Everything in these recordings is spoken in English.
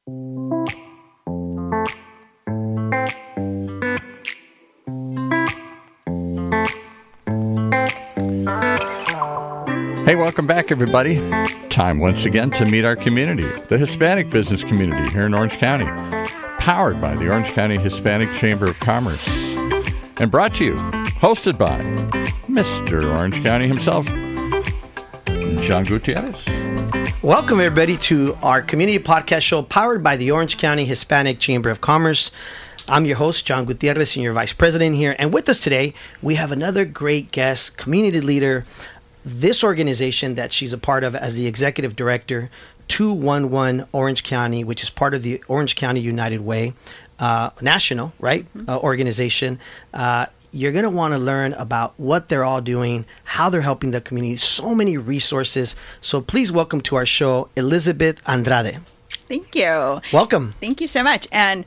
Hey, welcome back, everybody. Time once again to meet our community, the Hispanic business community here in Orange County, powered by the Orange County Hispanic Chamber of Commerce, and brought to you, hosted by Mr. Orange County himself, John Gutierrez. Welcome, everybody, to our community podcast show powered by the Orange County Hispanic Chamber of Commerce. I'm your host, John Gutierrez, Senior Vice President here. And with us today, we have another great guest, community leader, this organization that she's a part of as the Executive Director, 211 Orange County, which is part of the Orange County United Way, national, right, organization. You're going to want to learn about what they're all doing, how they're helping the community, so many resources. So please welcome to our show, Elizabeth Andrade. Thank you. Welcome. Thank you so much. And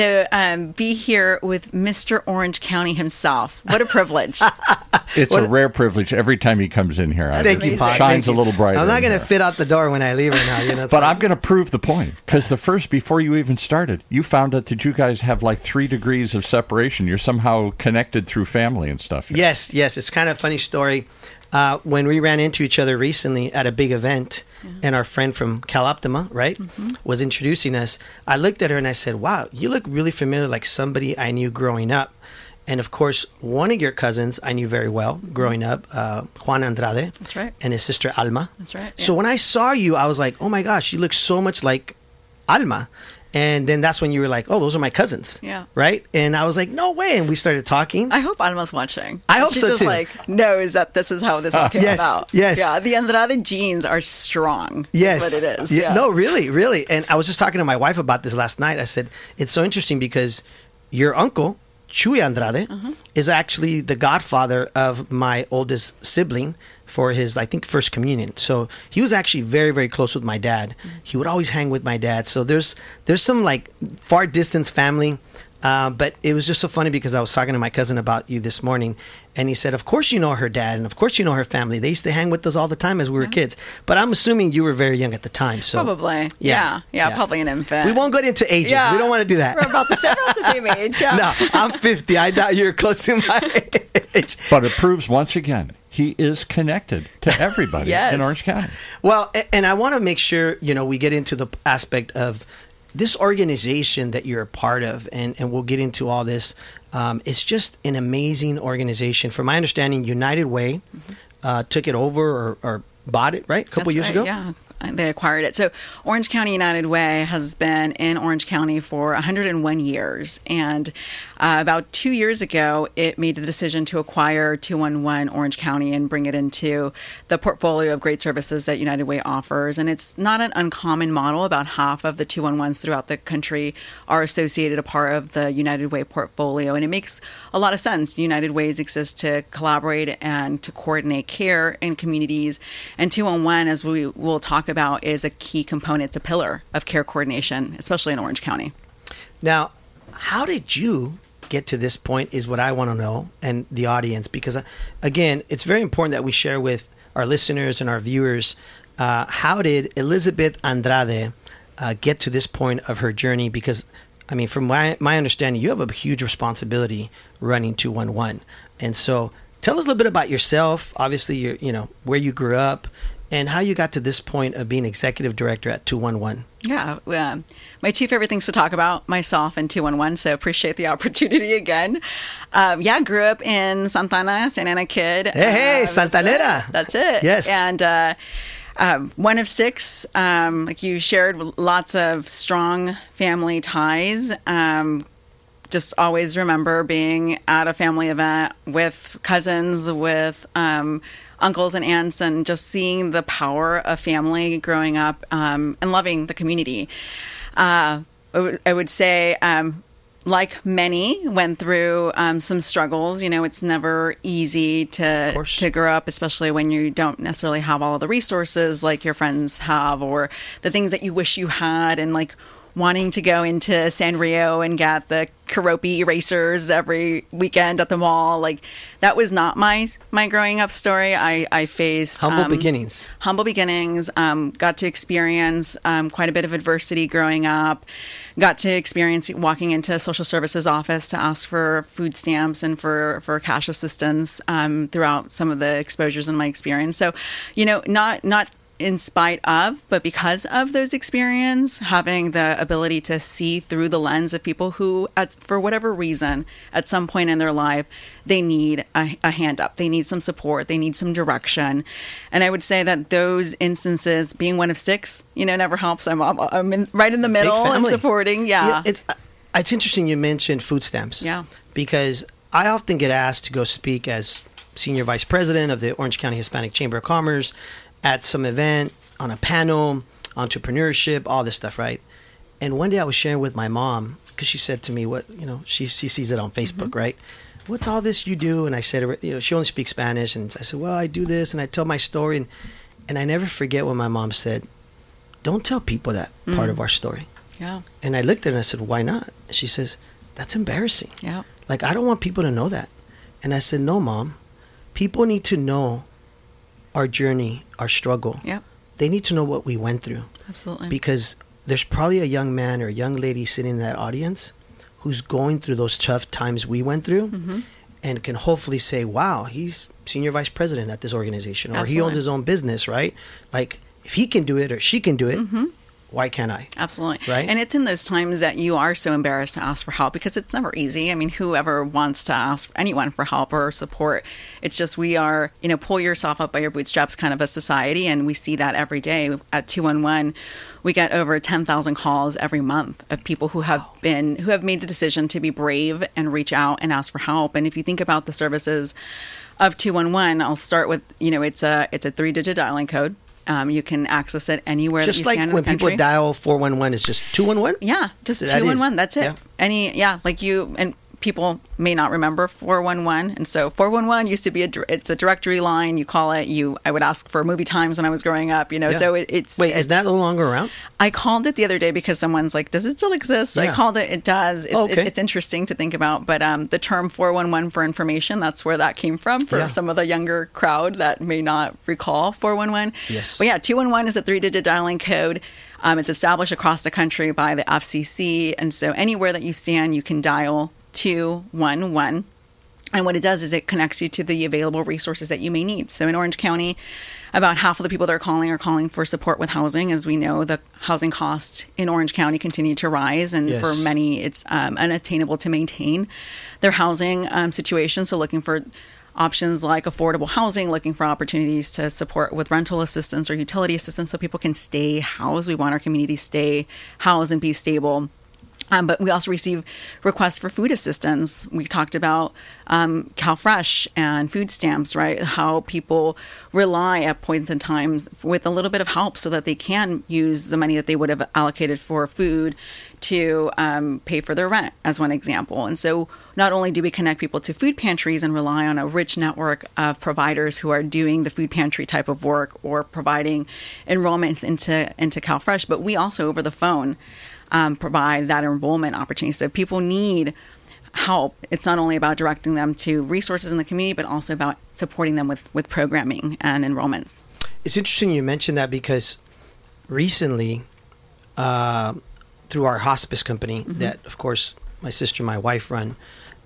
to be here with Mr. Orange County himself. What a privilege. It's a rare privilege every time he comes in here. Thank you, Pop. Shines a little brighter. I'm not going to fit out the door when I leave right now. You know, but I'm going to prove the point. Because before you even started, you found out that you guys have like 3 degrees of separation. You're somehow connected through family and stuff. Here. Yes. It's kind of a funny story. When we ran into each other recently at a big event, and our friend from CalOptima, right, was introducing us, I looked at her and I said, wow, you look really familiar, like somebody I knew growing up. And of course, one of your cousins I knew very well growing up, Juan Andrade. That's right. And his sister Alma. That's right. Yeah. So when I saw you, I was like, oh my gosh, you look so much like Alma. And then that's when you were like, oh, those are my cousins. Yeah. Right? And I was like, no way. And we started talking. I hope Alma's watching. I hope she so, just too. like knows that this is how this all came about. Yes. Yeah. The Andrade genes are strong. Yes. Is what it is. Yeah. No, really. And I was just talking to my wife about this last night. I said, it's so interesting because your uncle, Chuy Andrade, is actually the godfather of my oldest sibling for his, I think, first communion. So he was actually very, very close with my dad. He would always hang with my dad. So there's some like far distance family. But it was just so funny because I was talking to my cousin about you this morning, and he said, of course you know her dad, and of course you know her family. They used to hang with us all the time as we were kids. But I'm assuming you were very young at the time. So Probably. Yeah, probably an infant. We won't go into ages. Yeah. We don't want to do that. We're about the same age. Yeah. No, I'm 50. I doubt you're close to my age. But it proves once again, he is connected to everybody Yes. in Orange County. Well, and I want to make sure, we get into the aspect of this organization that you're a part of, and we'll get into all this. It's just an amazing organization. From my understanding, United Way took it over or bought it, right? A couple years ago? Yeah. They acquired it. So Orange County United Way has been in Orange County for 101 years. And about 2 years ago, it made the decision to acquire 211 Orange County and bring it into the portfolio of great services that United Way offers. And it's not an uncommon model. About half of the 211s throughout the country are associated, a part of the United Way portfolio. And it makes a lot of sense. United Ways exist to collaborate and to coordinate care in communities. And 211, as we will talk about, is a key component. It's a pillar of care coordination, especially in Orange County. Now, how did you get to this point is what I want to know, and the audience, because again, it's very important that we share with our listeners and our viewers, how did Elizabeth Andrade get to this point of her journey? Because, I mean, from my understanding, you have a huge responsibility running 211. And so tell us a little bit about yourself, obviously, where you grew up, and how you got to this point of being executive director at 211. Yeah, my two favorite things to talk about, myself and 211, so appreciate the opportunity again. Grew up in Santa Ana kid. Hey, Santanera. That's it. Yes. And one of 6, like you shared, lots of strong family ties. Just always remember being at a family event with cousins, with uncles and aunts, and just seeing the power of family growing up and loving the community. I would say, like many, went through some struggles. It's never easy to grow up, especially when you don't necessarily have all of the resources like your friends have, or the things that you wish you had. And like wanting to go into Sanrio and get the Keroppi erasers every weekend at the mall. Like, that was not my growing up story. I faced Humble beginnings. Got to experience quite a bit of adversity growing up. Got to experience walking into a social services office to ask for food stamps and for cash assistance throughout some of the exposures in my experience. So, not in spite of, but because of those experiences, having the ability to see through the lens of people who, for whatever reason, at some point in their life, they need a hand up. They need some support. They need some direction. And I would say that those instances, being one of 6, never helps. I'm right in the middle and supporting. Yeah. It's interesting you mentioned food stamps. Yeah. Because I often get asked to go speak as Senior Vice President of the Orange County Hispanic Chamber of Commerce at some event, on a panel, entrepreneurship, all this stuff, right? And one day I was sharing with my mom, because she said to me, she sees it on Facebook, right? What's all this you do? And I said, she only speaks Spanish. And I said, well, I do this. And I tell my story. And I never forget when my mom said, don't tell people that part of our story. Yeah. And I looked at her and I said, why not? She says, that's embarrassing. Yeah. Like, I don't want people to know that. And I said, no, Mom. People need to know our journey, our struggle. Yep. They need to know what we went through. Absolutely. Because there's probably a young man or a young lady sitting in that audience who's going through those tough times we went through and can hopefully say, wow, he's Senior Vice President at this organization, or he owns his own business, right? Like, if he can do it or she can do it, why can't I? Absolutely. Right? And it's in those times that you are so embarrassed to ask for help, because it's never easy. I mean, whoever wants to ask anyone for help or support, it's just, we are, pull yourself up by your bootstraps kind of a society. And we see that every day at 211. We get over 10,000 calls every month of people who have made the decision to be brave and reach out and ask for help. And if you think about the services of 211, I'll start with, it's a 3-digit dialing code. You can access it anywhere just that you stand in the country. Just like when people dial 411, it's just 211? Yeah, just 211. That's it. Yeah. And people may not remember 411. And so 411 used to be it's a directory line. You call it. I would ask for movie times when I was growing up, so it's... Wait, is that no longer around? I called it the other day because someone's like, does it still exist? So I called it. It does. It's interesting to think about. But the term 411 for information, that's where that came from for some of the younger crowd that may not recall 411. Yes. But 211 is a 3-digit dialing code. It's established across the country by the FCC. And so anywhere that you stand, you can dial 211. And what it does is it connects you to the available resources that you may need. So in Orange County, about half of the people that are calling for support with housing. As we know, the housing costs in Orange County continue to rise. And for many, it's unattainable to maintain their housing situation. So looking for options like affordable housing, looking for opportunities to support with rental assistance or utility assistance so people can stay housed. We want our community to stay housed and be stable. But we also receive requests for food assistance. We talked about CalFresh and food stamps, right? How people rely at points in times with a little bit of help so that they can use the money that they would have allocated for food to pay for their rent, as one example. And so not only do we connect people to food pantries and rely on a rich network of providers who are doing the food pantry type of work or providing enrollments into CalFresh, but we also, over the phone, provide that enrollment opportunity. So people need help. It's not only about directing them to resources in the community, but also about supporting them with programming and enrollments. It's interesting you mentioned that, because recently, through our hospice company that, of course, my sister and my wife run,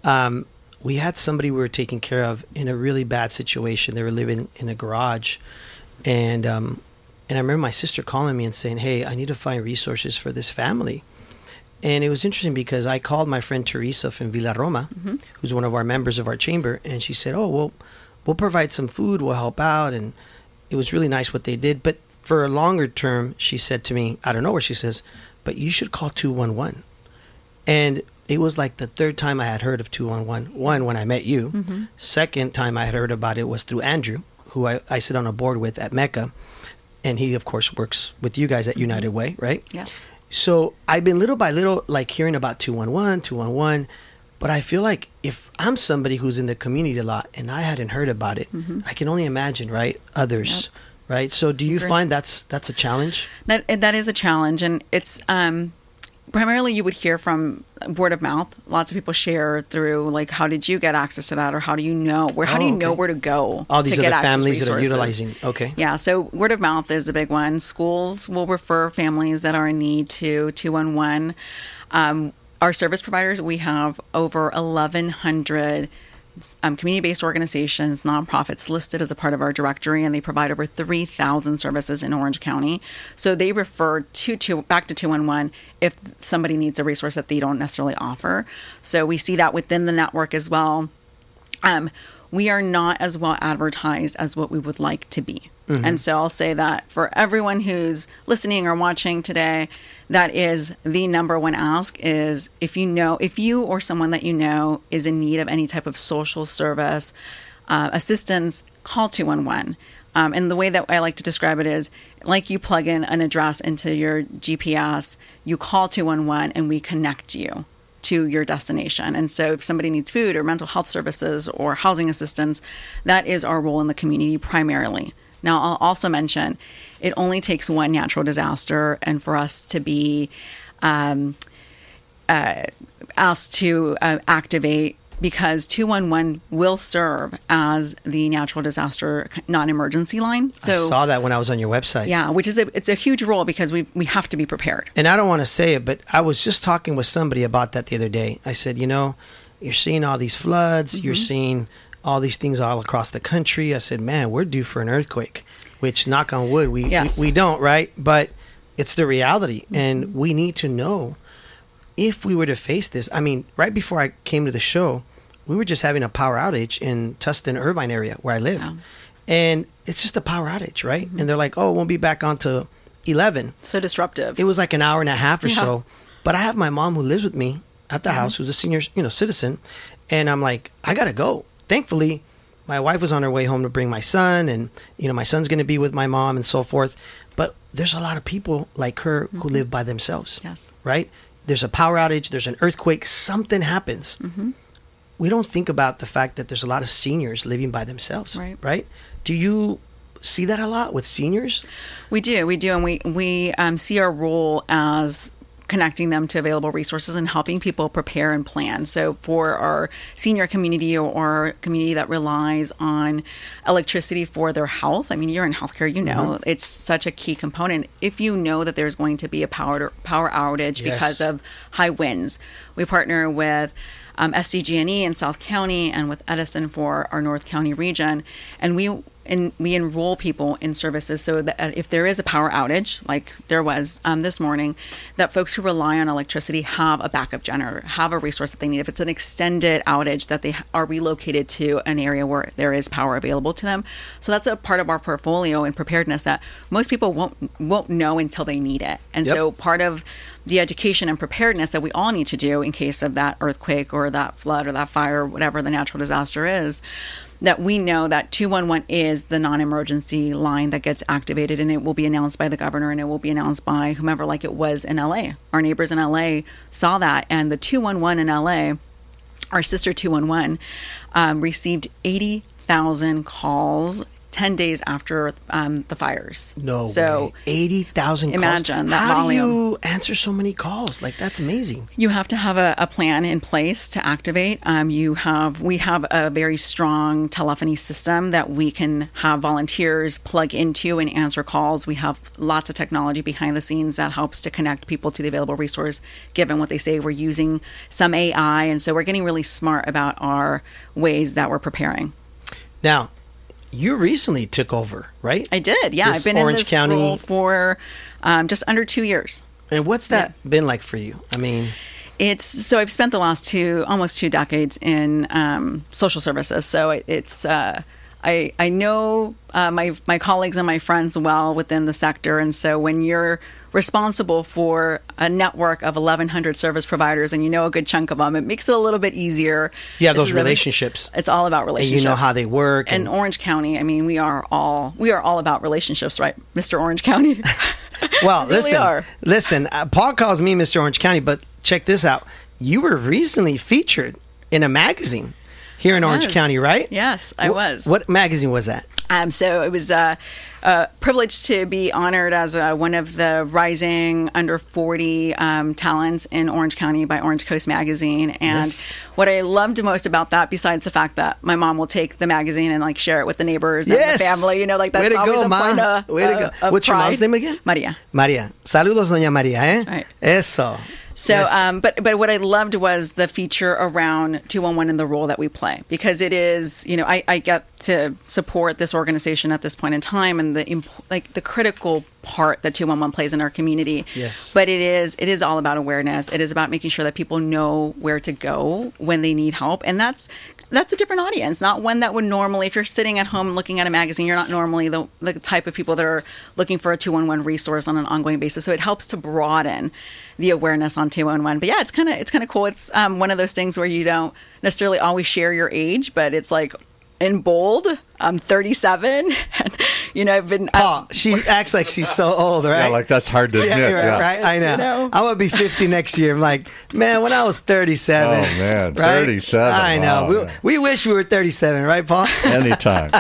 we had somebody we were taking care of in a really bad situation. They were living in a garage, and I remember my sister calling me and saying, hey, I need to find resources for this family. And it was interesting because I called my friend Teresa from Villa Roma, who's one of our members of our chamber, and she said, oh, well, we'll provide some food, we'll help out. And it was really nice what they did. But for a longer term, she said to me, I don't know where, she says, but you should call 211. And it was like the third time I had heard of 211. One, when I met you. Second time I had heard about it was through Andrew, who I sit on a board with at Mecca. And he, of course, works with you guys at United Way, right? Yes. So I've been little by little like hearing about 211, but I feel like if I'm somebody who's in the community a lot and I hadn't heard about it, I can only imagine, right? Others, right? So do you find that's a challenge? That is a challenge, and it's primarily you would hear from word of mouth. Lots of people share through, like, how did you get access to that, or how do you know where to go? All these to other get families that are resources. utilizing. Okay. Yeah, so word of mouth is a big one. Schools will refer families that are in need to 211. Our service providers, we have over 1,100 community-based organizations, nonprofits listed as a part of our directory, and they provide over 3,000 services in Orange County. So they refer back to 211 if somebody needs a resource that they don't necessarily offer. So we see that within the network as well. We are not as well advertised as what we would like to be. Mm-hmm. And so I'll say that for everyone who's listening or watching today, that is the number one ask is if you or someone that you know is in need of any type of social service assistance, call 211. And the way that I like to describe it is like you plug in an address into your GPS, you call 211 and we connect you to your destination. And so if somebody needs food or mental health services or housing assistance, that is our role in the community primarily. Now, I'll also mention it only takes one natural disaster and for us to be asked to activate, because 211 will serve as the natural disaster non-emergency line. So I saw that when I was on your website. Yeah, which is it's a huge role because we have to be prepared. And I don't want to say it, but I was just talking with somebody about that the other day. I said, you're seeing all these floods, mm-hmm. You're seeing all these things all across the country. I said, man, we're due for an earthquake, which, knock on wood, we don't, right? But it's the reality. Mm-hmm. And we need to know if we were to face this. I mean, right before I came to the show, we were just having a power outage in Tustin, Irvine area where I live. Wow. And it's just a power outage, right? Mm-hmm. And they're like, oh, it won't be back on to 11. So disruptive. It was like an hour and a half or so. But I have my mom who lives with me at the mm-hmm. house, who's a senior citizen. And I'm like, I got to go. Thankfully, my wife was on her way home to bring my son, and my son's going to be with my mom and so forth. But there's a lot of people like her mm-hmm. who live by themselves. Yes. Right? There's a power outage, there's an earthquake, something happens. Mm-hmm. We don't think about the fact that there's a lot of seniors living by themselves. Right? Do you see that a lot with seniors? We do, and we see our role as connecting them to available resources and helping people prepare and plan. So for our senior community or community that relies on electricity for their health, I mean, you're in healthcare, mm-hmm. It's such a key component. If you know that there's going to be a power outage because of high winds, we partner with SDG&E in South County and with Edison for our North County region, and we enroll people in services so that if there is a power outage, like there was this morning, that folks who rely on electricity have a backup generator, have a resource that they need. If it's an extended outage, that they are relocated to an area where there is power available to them. So that's a part of our portfolio and preparedness that most people won't know until they need it. And so part of the education and preparedness that we all need to do in case of that earthquake or that flood or that fire, whatever the natural disaster is, that we know that 211 is the non-emergency line that gets activated, and it will be announced by the governor and it will be announced by whomever, like it was in LA. Our neighbors in LA saw that, and the 211 in LA, our sister 211, received 80,000 calls 10 days after the fires. No way. 80,000 calls. Imagine that How volume. How do you answer so many calls? Like, that's amazing. You have to have a plan in place to activate. We have a very strong telephony system that we can have volunteers plug into and answer calls. We have lots of technology behind the scenes that helps to connect people to the available resource, given what they say. We're using some AI, and so we're getting really smart about our ways that we're preparing. Now, you recently took over, right? I did, yeah. I've been in this role for just under 2 years. And what's that been like for you? I mean, I've spent the last almost 2 decades in social services. So I know my colleagues and my friends well within the sector. And so when you're responsible for a network of 1,100 service providers and a good chunk of them, it makes it a little bit easier. Yeah, those relationships. It's all about relationships. And you know how they work. And Orange County, I mean, we are all about relationships, right, Mr. Orange County? Well, listen, Paul calls me Mr. Orange County, but check this out. You were recently featured in a magazine here in Orange County, right? Yes, I was. What magazine was that? So it was privileged to be honored as one of the rising under 40 talents in Orange County by Orange Coast Magazine. And what I loved most about that, besides the fact that my mom will take the magazine and like share it with the neighbors and the family, you know, like that's way to always go, a point of What's pride. your mom's name again? Maria. Maria. Saludos, Doña Maria, eh? Right. Eso. So, Yes. but what I loved was the feature around 211 and the role that we play, because it is, you know, I get to support this organization at this point in time and the critical part that 211 plays in our community. Yes. But it is all about awareness. It is about making sure that people know where to go when they need help, and that's a different audience, not one that would normally, if you're sitting at home looking at a magazine, you're not normally the type of people that are looking for a 211 resource on an ongoing basis. So it helps to broaden the awareness on 211. But yeah, it's kind of cool. It's one of those things where you don't necessarily always share your age, but it's like in bold, I'm 37. And, you know, I've been... she acts like she's so old, right? Yeah, like that's hard to admit. Right? I know. You know. I'm going to be 50 next year. I'm like, man, when I was 37. Oh, man, right? 37. I know. Wow. We wish we were 37, right, Paul? Anytime.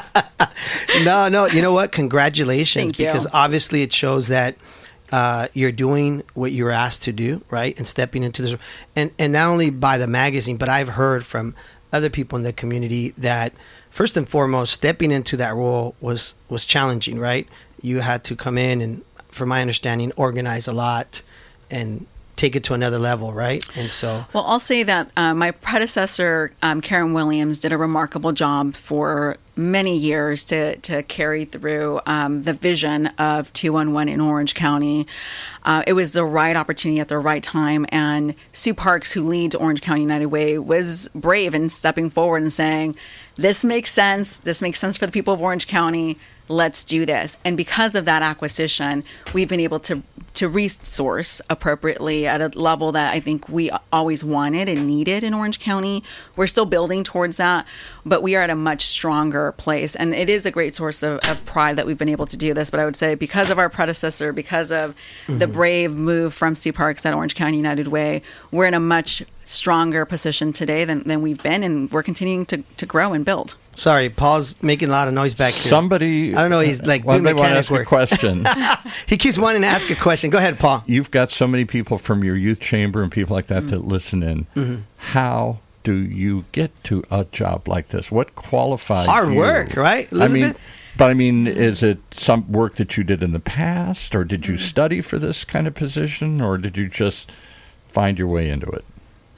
No. You know what? Congratulations. Thank you. Because obviously it shows that you're doing what you were asked to do, right? And stepping into this. And not only by the magazine, but I've heard from other people in the community that first and foremost, stepping into that role was challenging, right? You had to come in and, from my understanding, organize a lot and take it to another level, right? And so... Well, I'll say that my predecessor, Karen Williams, did a remarkable job for many years to carry through the vision of 211 in Orange County. It was the right opportunity at the right time, and Sue Parks, who leads Orange County United Way, was brave in stepping forward and saying, this makes sense. This makes sense for the people of Orange County. Let's do this. And because of that acquisition, we've been able to resource appropriately at a level that I think we always wanted and needed in Orange County. We're still building towards that, but we are at a much stronger place. And it is a great source of pride that we've been able to do this. But I would say because of our predecessor, because of the brave move from Sue Parks at Orange County United Way, we're in a much stronger position today than we've been, and we're continuing to grow and build. Sorry, Paul's making a lot of noise back here. Somebody... I don't know, he's like doing want to mechanic ask work. a question. He keeps wanting to ask a question. Go ahead, Paul. You've got so many people from your youth chamber and people like that that listen in. How do you get to a job like this? What qualifies Hard you? work, right, Elizabeth? I mean, is it some work that you did in the past, or did you study for this kind of position, or did you just find your way into it?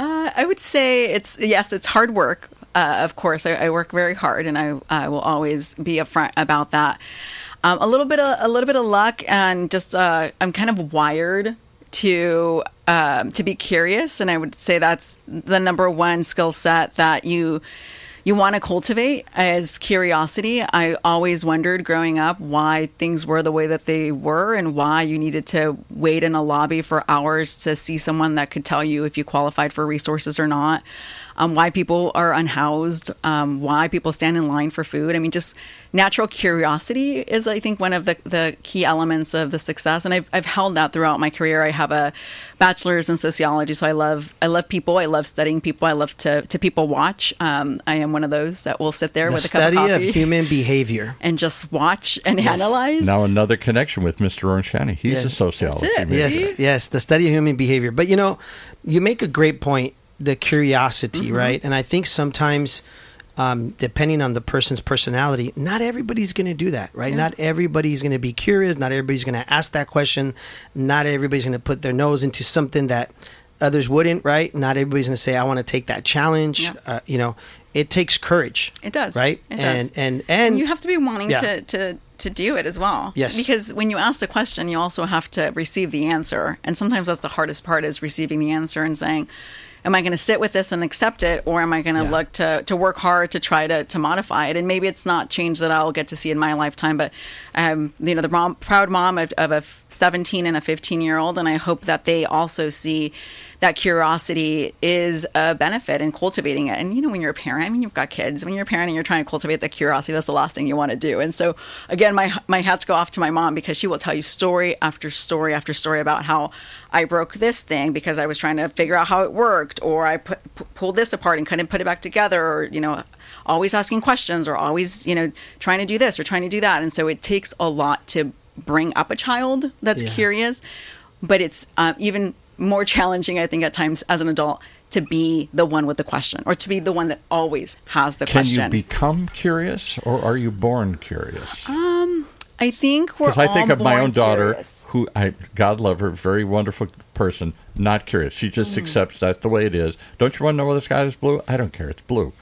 I would say it's hard work. Of course, I work very hard, and I will always be upfront about that. A little bit of luck, and just I'm kind of wired to be curious, and I would say that's the number one skill set that you want to cultivate is curiosity. I always wondered growing up why things were the way that they were, and why you needed to wait in a lobby for hours to see someone that could tell you if you qualified for resources or not. Why people are unhoused, why people stand in line for food. I mean, just natural curiosity is, I think, one of the key elements of the success. And I've held that throughout my career. I have a bachelor's in sociology, so I love people. I love studying people. I love to people watch. I am one of those that will sit there with a cup of coffee. The study of human behavior. And just watch and analyze. Now another connection with Mr. Orange County. He's a sociology major. Yes, the study of human behavior. But, you know, you make a great point. The curiosity, right? And I think sometimes, depending on the person's personality, not everybody's going to do that, right? Yeah. Not everybody's going to be curious. Not everybody's going to ask that question. Not everybody's going to put their nose into something that others wouldn't, right? Not everybody's going to say, I want to take that challenge. Yeah. You know, it takes courage. It does. Right? It does. And you have to be wanting to do it as well. Yes. Because when you ask the question, you also have to receive the answer. And sometimes that's the hardest part, is receiving the answer and saying, am I going to sit with this and accept it, or am I going to look to work hard to try to modify it? And maybe it's not change that I'll get to see in my lifetime, but you know, the proud mom of a 17 and a 15-year-old, and I hope that they also see that curiosity is a benefit in cultivating it. And, you know, when you're a parent, I mean, you've got kids. When you're a parent and you're trying to cultivate that curiosity, that's the last thing you want to do. And so, again, my hats go off to my mom, because she will tell you story after story after story about how I broke this thing because I was trying to figure out how it works. worked, or I pulled this apart and couldn't put it back together, or, always asking questions, or always, trying to do this or trying to do that. And so it takes a lot to bring up a child that's curious, but it's even more challenging, I think, at times as an adult to be the one with the question, or to be the one that always has the question. Can you become curious, or are you born curious? I think we're all Because I think of my own daughter, curious. who God love her, very wonderful person, not curious. She just accepts that's the way it is. Don't you want to know whether the sky is blue? I don't care. It's blue.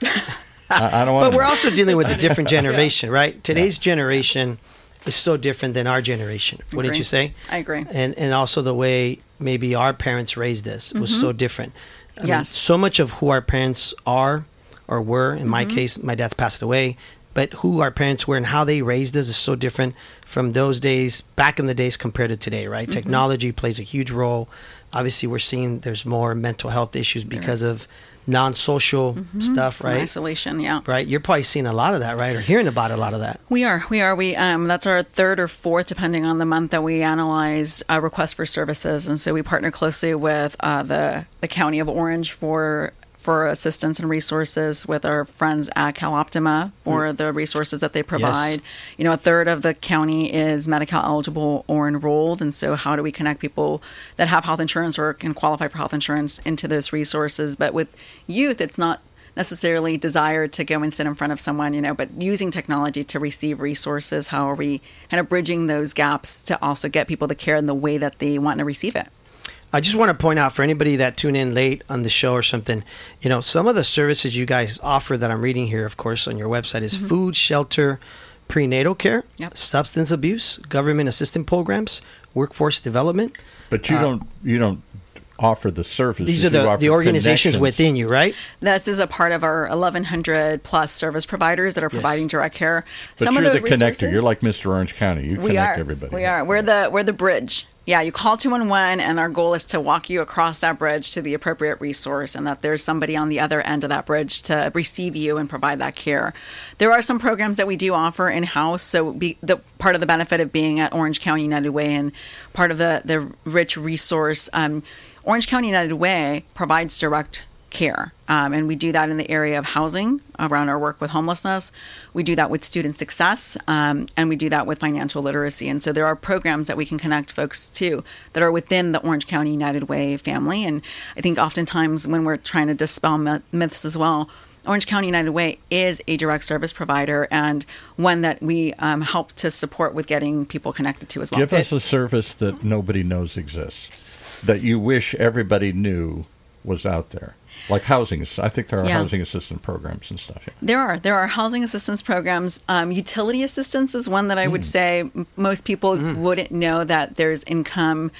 I don't want But to we're know. also dealing with a different generation, right? Today's generation is so different than our generation. Wouldn't you say? I agree. And also the way maybe our parents raised us was so different. I mean, Yes. so much of who our parents are or were, in my case, my dad's passed away, but who our parents were and how they raised us is so different from those days, back in the days compared to today, right? Technology plays a huge role. Obviously, we're seeing there's more mental health issues because of non-social stuff, Some right? isolation, yeah. Right. You're probably seeing a lot of that, right? Or hearing about a lot of that. We are. That's our third or fourth, depending on the month, that we analyzed requests for services, and so we partner closely with the County of Orange for assistance and resources, with our friends at CalOptima for the resources that they provide. A third of the county is Medi-Cal eligible or enrolled, and so how do we connect people that have health insurance or can qualify for health insurance into those resources? But with youth, it's not necessarily desired to go and sit in front of someone, but using technology to receive resources. How are we kind of bridging those gaps to also get people the care in the way that they want to receive it? I just want to point out for anybody that tuned in late on the show or something, some of the services you guys offer that I'm reading here, of course, on your website is food, shelter, prenatal care, substance abuse, government assistance programs, workforce development. But you don't offer the services. These are You offer the organizations connections. within you, right? This is a part of our 1,100 plus service providers that are providing direct care. But you're the connector. You're like Mr. Orange County. You connect everybody. We are. We're the bridge. Yeah, you call 211, and our goal is to walk you across that bridge to the appropriate resource, and that there's somebody on the other end of that bridge to receive you and provide that care. There are some programs that we do offer in-house, so the part of the benefit of being at Orange County United Way and part of the rich resource, Orange County United Way provides direct care. And we do that in the area of housing around our work with homelessness. We do that with student success, and we do that with financial literacy. And so there are programs that we can connect folks to that are within the Orange County United Way family. And I think oftentimes when we're trying to dispel myths as well, Orange County United Way is a direct service provider, and one that we help to support with getting people connected to as well. Give us a service that nobody knows exists, that you wish everybody knew was out there. Like housing. I think there are housing assistance programs and stuff. Yeah. There are housing assistance programs. Utility assistance is one that I would say most people wouldn't know that there's income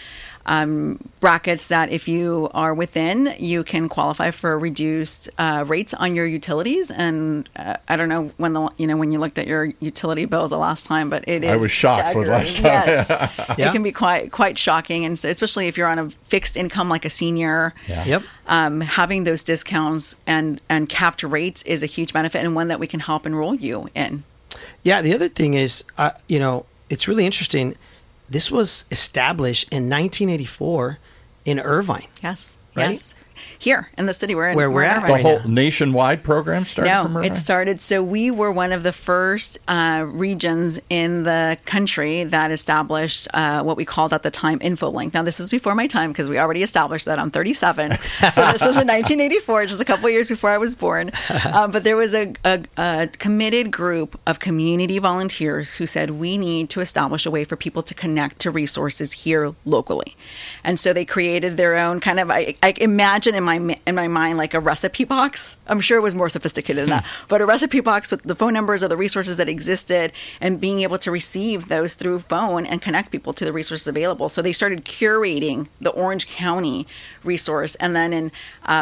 brackets that if you are within, you can qualify for reduced rates on your utilities. And I don't know when you looked at your utility bill the last time, but it is. I was shocked for the last time. Yes, it can be quite shocking, and so especially if you're on a fixed income like a senior. Yeah. Yep. Having those discounts and capped rates is a huge benefit, and one that we can help enroll you in. Yeah. The other thing is, it's really interesting. This was established in 1984 in Irvine. Yes. Right? Yes. Here in the city we're in. Where we're at Irvine. The right whole now. nationwide program started from No, Irvine? it started. So we were one of the first regions in the country that established what we called at the time InfoLink. Now, this is before my time because we already established that. I'm 37. So this was in 1984, just a couple of years before I was born. But there was a committed group of community volunteers who said we need to establish a way for people to connect to resources here locally. And so they created their own kind of, I imagine in my mind, like a recipe box. I'm sure it was more sophisticated than that, but a recipe box with the phone numbers of the resources that existed and being able to receive those through phone and connect people to the resources available. So they started curating the Orange County resource. And then in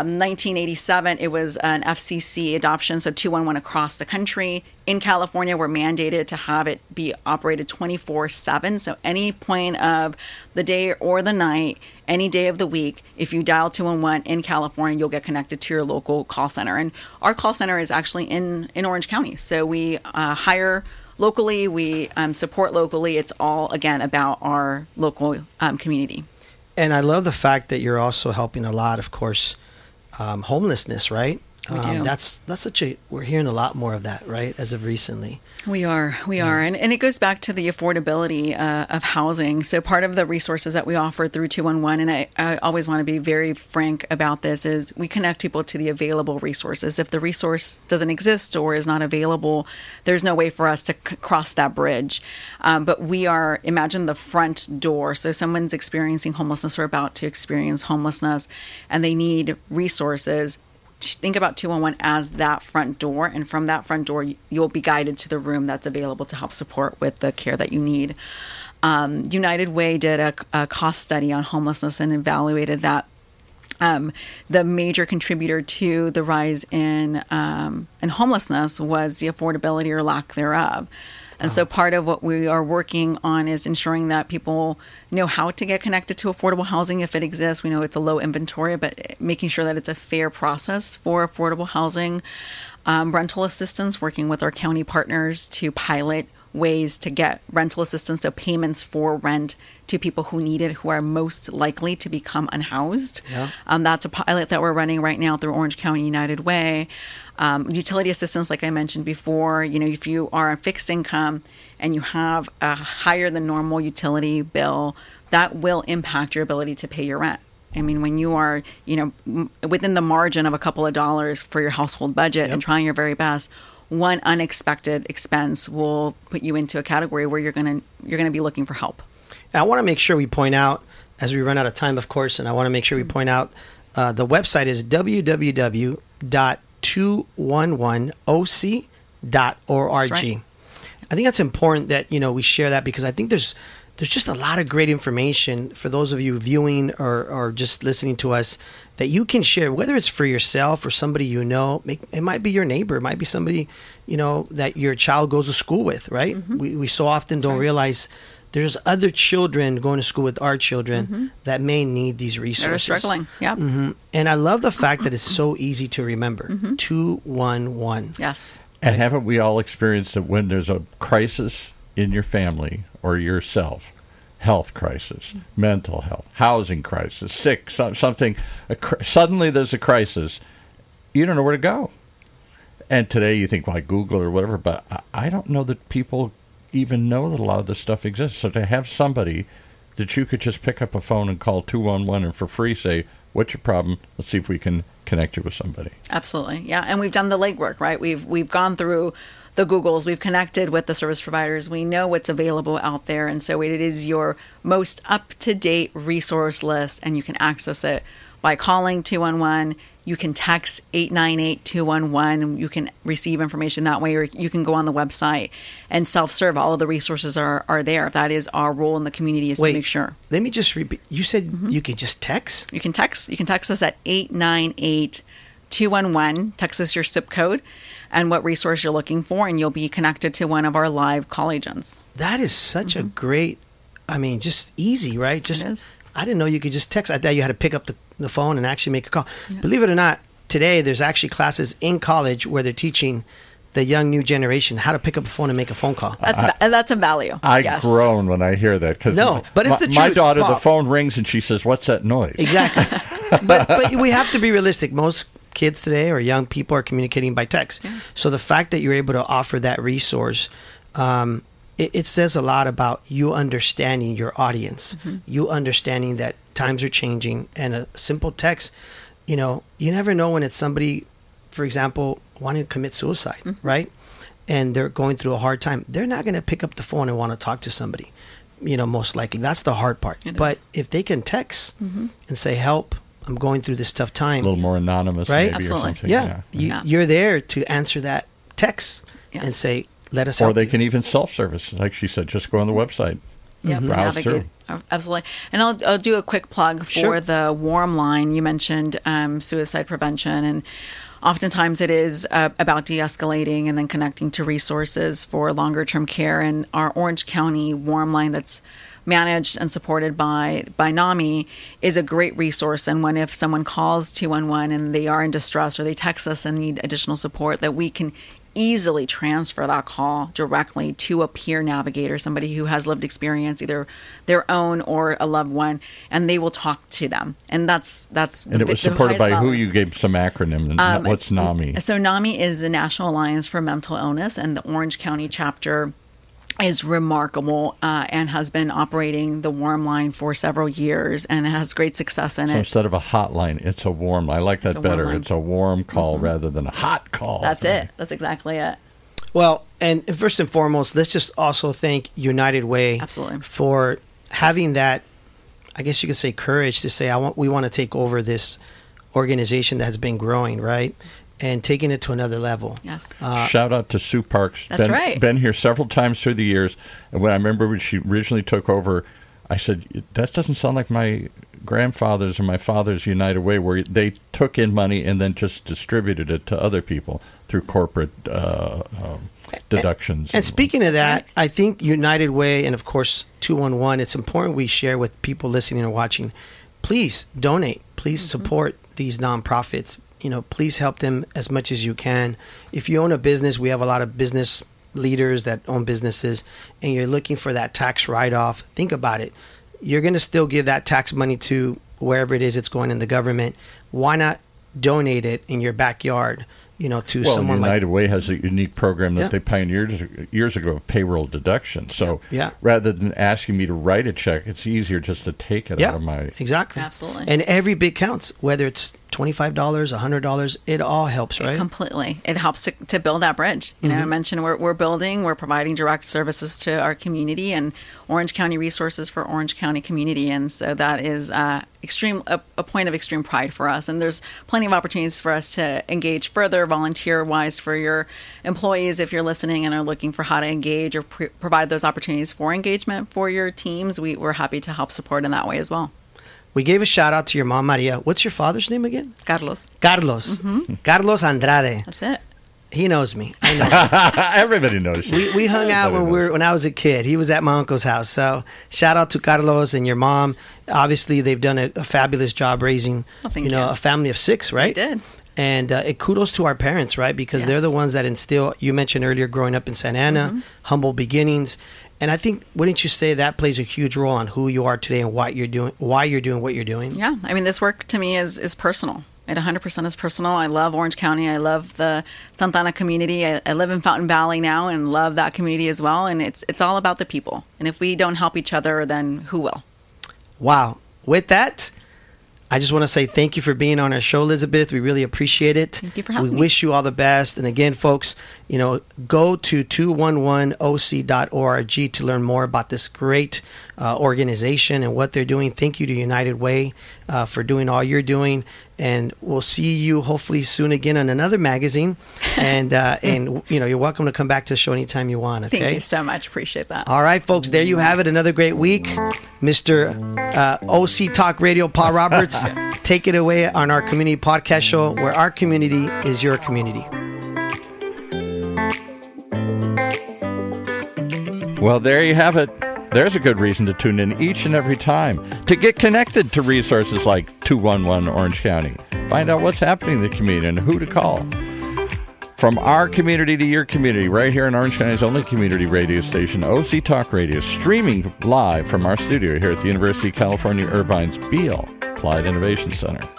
1987, it was an FCC adoption, so 211 across the country. In California, we're mandated to have it be operated 24/7. So any point of the day or the night, any day of the week, if you dial 211 in California, you'll get connected to your local call center. And our call center is actually in Orange County. So we hire locally, we support locally. It's all, again, about our local community. And I love the fact that you're also helping a lot, of course, homelessness, right? We do. That's we're hearing a lot more of that, right, as of recently. We are. And it goes back to the affordability of housing. So part of the resources that we offer through 211, and I always want to be very frank about this, is we connect people to the available resources. If the resource doesn't exist or is not available, there's no way for us to cross that bridge. But we are, imagine the front door. So someone's experiencing homelessness or about to experience homelessness, and they need resources. Think about 211 as that front door, and from that front door, you'll be guided to the room that's available to help support with the care that you need. United Way did a cost study on homelessness and evaluated that the major contributor to the rise in homelessness was the affordability or lack thereof. And so part of what we are working on is ensuring that people know how to get connected to affordable housing if it exists. We know it's a low inventory, but making sure that it's a fair process for affordable housing. Rental assistance, working with our county partners to pilot ways to get rental assistance, so payments for rent to people who need it, who are most likely to become unhoused. Yeah. That's a pilot that we're running right now through Orange County United Way. Utility assistance, like I mentioned before, if you are on fixed income and you have a higher than normal utility bill, that will impact your ability to pay your rent. I mean, when you are, within the margin of a couple of dollars for your household budget and trying your very best, one unexpected expense will put you into a category where you're going to be looking for help. And I want to make sure we point out, as we run out of time, of course, and I want to make sure we point out the website is www.211oc.org. Right. I think that's important that we share that, because I think there's just a lot of great information for those of you viewing or just listening to us that you can share, whether it's for yourself or somebody it might be your neighbor, it might be somebody that your child goes to school with, right? Mm-hmm. We so often don't realize there's other children going to school with our children that may need these resources. They're struggling, yeah. Mm-hmm. And I love the fact that it's so easy to remember. 211. Yes. And haven't we all experienced that when there's a crisis in your family or yourself, health crisis, mental health, housing crisis, sick, something, suddenly there's a crisis, you don't know where to go. And today you think, well, Google or whatever, but I don't know that people even know that a lot of this stuff exists. So to have somebody that you could just pick up a phone and call 211 and for free say, what's your problem? Let's see if we can connect you with somebody. Absolutely. Yeah. And we've done the legwork, right? We've gone through the Googles, we've connected with the service providers, we know what's available out there. And so it is your most up-to-date resource list, and you can access it by calling 211. You can text 898-211. You can receive information that way, or you can go on the website and self-serve. All of the resources are there. That is our role in the community, is to make sure. Let me just repeat. You said you could just text? You can text. You can text us at 898-211. Text us your zip code and what resource you're looking for, and you'll be connected to one of our live call agents. That is such a great, just easy, right? It is. I didn't know you could just text. I thought you had to pick up the phone and actually make a call. Yeah. Believe it or not, today there's actually classes in college where they're teaching the young new generation how to pick up a phone and make a phone call. That's a value. I groan when I hear that. But it's the truth. My daughter, Paul, the phone rings and she says, "What's that noise?" Exactly. but we have to be realistic. Most kids today or young people are communicating by text. Yeah. So the fact that you're able to offer that resource, it says a lot about you understanding your audience, you understanding that times are changing, and a simple text, you never know when it's somebody, for example, wanting to commit suicide, right? And they're going through a hard time. They're not going to pick up the phone and want to talk to somebody, most likely. That's the hard part. But if they can text and say, help, I'm going through this tough time. A little more anonymous, right? Maybe, Absolutely. Or something. Yeah. You're there to answer that text and say, let us help. Or they can even self-service, like she said, just go on the website. Yep, browse through. Absolutely. And I'll do a quick plug for the Warm Line. You mentioned suicide prevention, and oftentimes it is about de-escalating and then connecting to resources for longer-term care. And our Orange County Warm Line, that's managed and supported by NAMI, is a great resource. And if someone calls 211 and they are in distress, or they text us and need additional support, that we can easily transfer that call directly to a peer navigator, somebody who has lived experience, either their own or a loved one, and they will talk to them. And that's and it was supported by who? You gave some acronym. What's NAMI? So NAMI is the National Alliance for Mental Illness, and the Orange County chapter is remarkable and has been operating the warm line for several years and has great success in it. So instead of a hotline, it's a warm. I like that better. It's a warm call rather than a hot call. That's it. That's exactly it. Well, and first and foremost, let's just also thank United Way for having that, I guess you could say, courage to say, we want to take over this organization that's been growing, right? And taking it to another level. Yes. Shout out to Sue Parks. That's right. Been here several times through the years. And when I remember when she originally took over, I said, that doesn't sound like my grandfather's or my father's United Way, where they took in money and then just distributed it to other people through corporate deductions. And speaking of that, I think United Way and, of course, 211, it's important we share with people listening and watching. Please donate. Please support these nonprofits. Please help them as much as you can. If you own a business, we have a lot of business leaders that own businesses, and you're looking for that tax write-off, think about it. You're going to still give that tax money to wherever it is it's going in the government. Why not donate it in your backyard, to someone like... United Way has a unique program that they pioneered years ago, payroll deduction. So rather than asking me to write a check, it's easier just to take it out of my... Exactly. Absolutely. And every bit counts, whether it's $25, $100, it all helps, right? Completely. It helps to build that bridge. I mentioned we're providing direct services to our community and Orange County resources for Orange County community. And so that is a point of extreme pride for us. And there's plenty of opportunities for us to engage further volunteer-wise for your employees. If you're listening and are looking for how to engage or provide those opportunities for engagement for your teams, we're happy to help support in that way as well. We gave a shout out to your mom, Maria. What's your father's name again? Carlos. Carlos Andrade. That's it. He knows me. I know. Everybody knows you. We hung out when I was a kid. He was at my uncle's house. So shout out to Carlos and your mom. Obviously, they've done a fabulous job raising, a family of 6, right? They did. And kudos to our parents, right? Because they're the ones that instill. You mentioned earlier, growing up in Santa Ana, humble beginnings. And I think, wouldn't you say that plays a huge role on who you are today and why you're doing what you're doing? Yeah. I mean, this work to me is personal. It 100% is personal. I love Orange County. I love the Santa Ana community. I live in Fountain Valley now and love that community as well. And it's all about the people. And if we don't help each other, then who will? Wow. With that, I just want to say thank you for being on our show, Elizabeth. We really appreciate it. Thank you for having me. We wish you all the best. And again, folks, go to 211oc.org to learn more about this great organization and what they're doing. Thank you to United Way for doing all you're doing. And we'll see you hopefully soon again on another magazine. And you're welcome to come back to the show anytime you want. Okay? Thank you so much. Appreciate that. All right, folks. There you have it. Another great week. Mr. OC Talk Radio, Paul Roberts. Take it away on our community podcast show, where our community is your community. Well, there you have it. There's a good reason to tune in each and every time to get connected to resources like 211 Orange County. Find out what's happening in the community and who to call. From our community to your community, right here in Orange County's only community radio station, OC Talk Radio, streaming live from our studio here at the University of California, Irvine's Beall Applied Innovation Center.